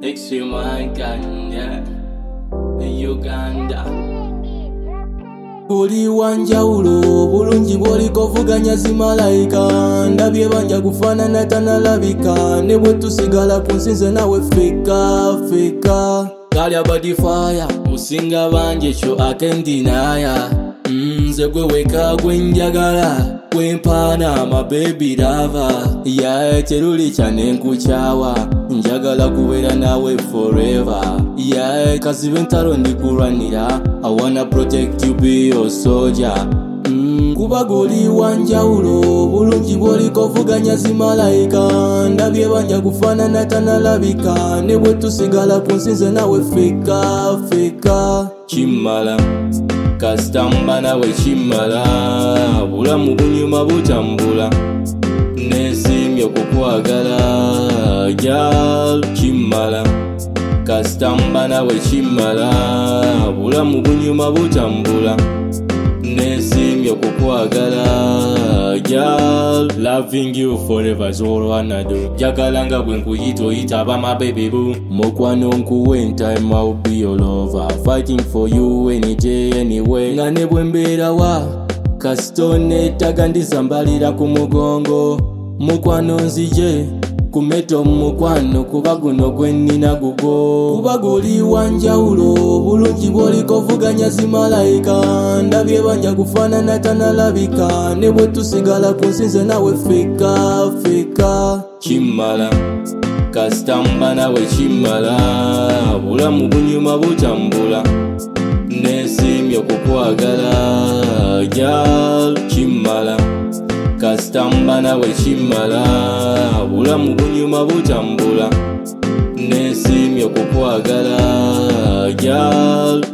Extreme Kenya, Uganda. Buli wanjawulo bulungi bw'olikovuganya zimalayika ndabye banja kufaanana tanalabika ne bwe tusigala ku nsinze nawe feka kalya body fire musinga bangi ekyo akendinaya nze gwe weka gwe njagala gwe mpaana my baby lover yae teruli kyane nkukyawa njagala kubeera nawe forever yae kazibe ntalo ndikulwanira I wanna protect you, be your soldier. Kuba goli wanjawulo bulungi bw'olikovuganya zimalayika ndabye banja kufaanana tanalabika ne bwe tusigala ku nsinze nawe feka kimala kasitamba nawe kimala bulamu bunyuma butambula nesimye okukwagala gyal kimala kasitamba nawe kimala bulamu bunyuma butambula nesimye okukwagala gyal loving you forever is all I wanna do njagala nga bwe nkuyita oyita aba my baby boo mukwano nkuwe in time I'll be your lover fighting for you any day anyway nga ne bwe mbeerawa kasitone ttaga ndizambalira ku mugongo mukwano nzije kumeto mukwano kuba guno gwe nnina gugo kuba guli wanjawulo bulungi bw'olikovuganya zimalayika ndabye banja kufaanana tanalabika ne bwe tusigala ku nsinze nawe feka kimala kasitamba nawe kimala bulamu bunyuma butambula nesimye okukwagala gyal kimala kasitamba nawe kimala bulamu bunyuma butambula nesimye okukwagala gyal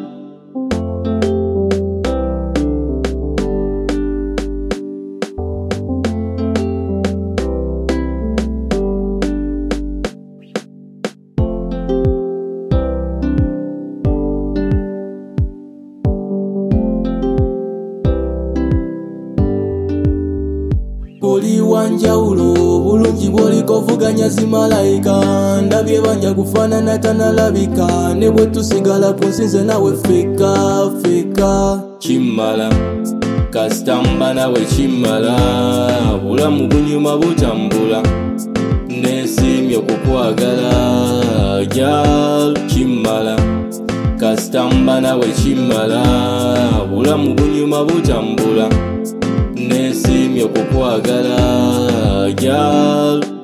Buli wanjawulo bulungi bw'olikovuganya zimalayika ndabye banja kufaanana tanalabika ne bwe tusigala ku nsinze nawe feka kimala kasitamba nawe kimala bulamu bunyuma butambula nesimye okukwagala gyal kimala kasitamba nawe kimala bulamu bunyuma butambula nesimye okukwagala gyal